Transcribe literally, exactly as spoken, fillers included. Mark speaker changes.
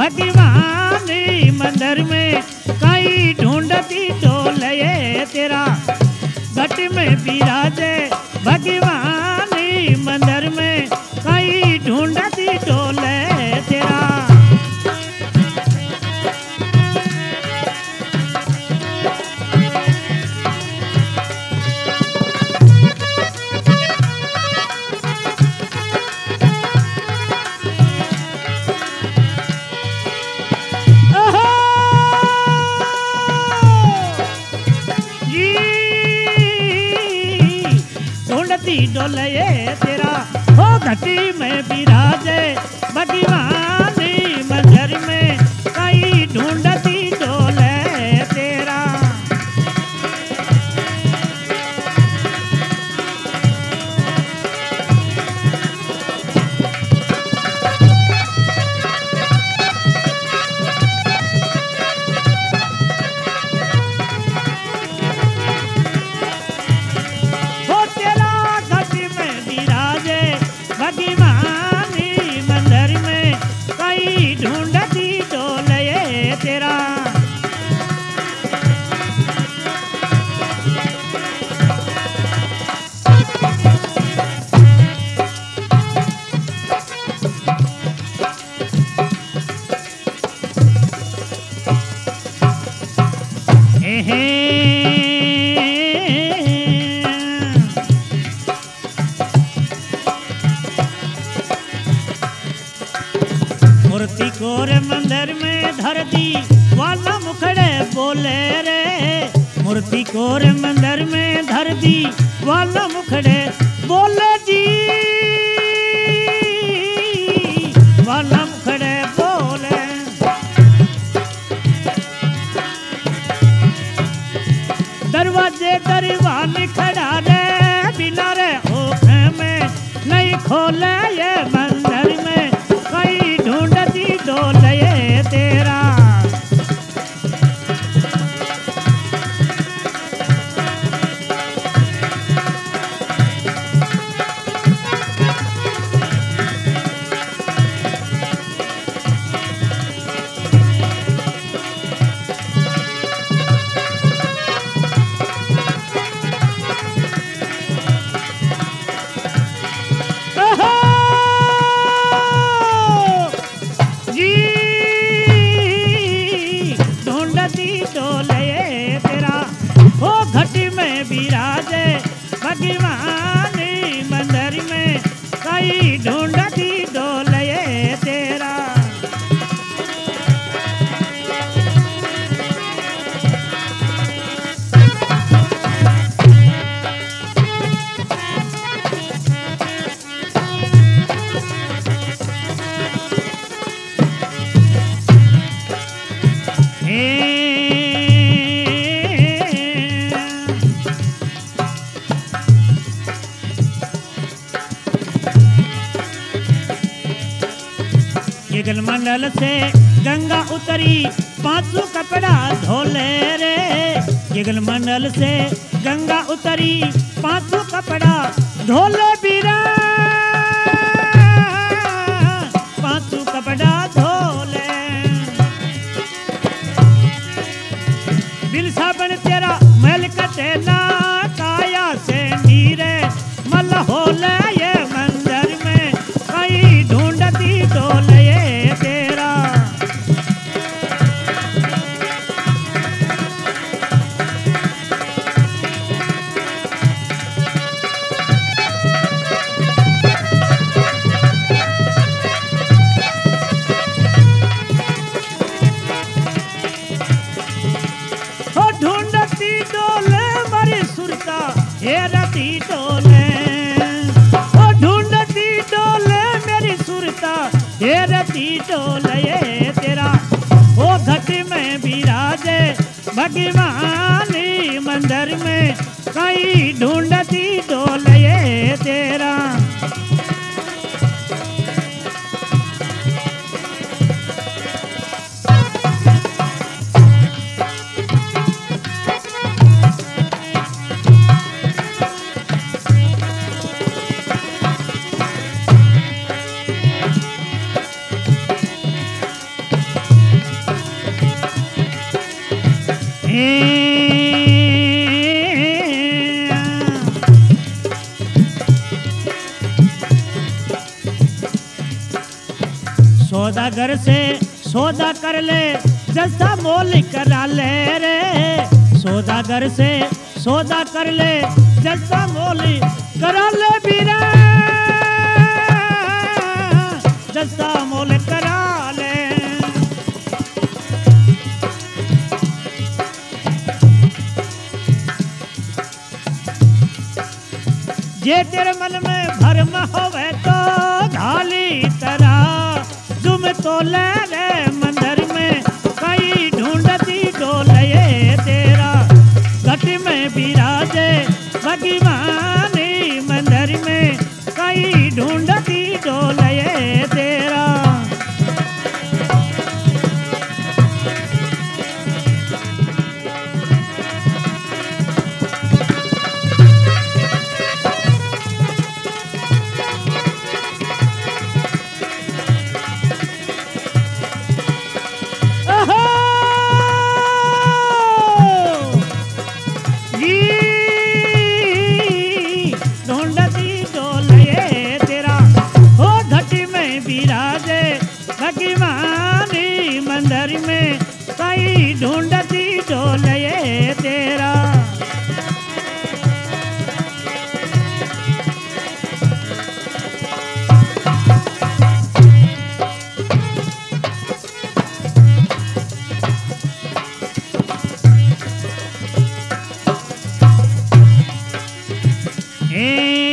Speaker 1: भगवानी मंदिर में कई ढूंढती डोले तेरा घट में बिराजे भगवानी मंदिर में कई ढूंढती डोले तेरा डोले तेरा हो घटी में बिराजे भगवानी मंदिर में कई ढूंढती डोले तेरा भगवानी मंदिर में कई ढूंढती डोले तेरा मूर्ति कोरे मंदिर में धर दी वाला मुखड़े बोले रे मूर्ति कोरे मंदिर में धर दी वाला मुखड़े बोले जी वाला मुखड़े बोले दरवाजे दरवान खड़ा रे बिना रे ओखे में नहीं खोले ये मंदिर में कई ढूंढती डोले तेरा डोले तेरा हो घट में बिराजे भगवानी मंदिर में कई ढूंढती डोले तेरा युगल मंडल से गंगा उतरी पांचों कपड़ा धोले रे युगल मंडल से गंगा उतरी पांचों कपड़ा धोले बीरा पांचों कपड़ा धोले बिन साबन तेरा मैल कटे ना काया से नीरे मल होले ये मंदिर में कई ढूंढती डोले तेरा हो ढूंढती डोले मरी सुरता हे रती डोले हो ढूंढती डोले मेरी सुरता हे रती डोले तेरा ओ घट में बिराजे भगवानी मंदिर में कई ढूंढती डोले तेरा सौदागर से सौदा कर ले जैसा मोल करा ले रे। सौदागर से सौदा कर ले जैसा मोल करा ले बीरा, जैसा मोल करा ले। जे तेरे मन में भरम होवे तो ढाली तरह जुम तो ले रे मंदिर में कई ढूंढती डोले तेरा। घट में बिराजे भगवानी मंदिर में कई ढूंढती डोले तेरा। भगवानी मंदिर में कई ढूंढती डोले तेरा। ए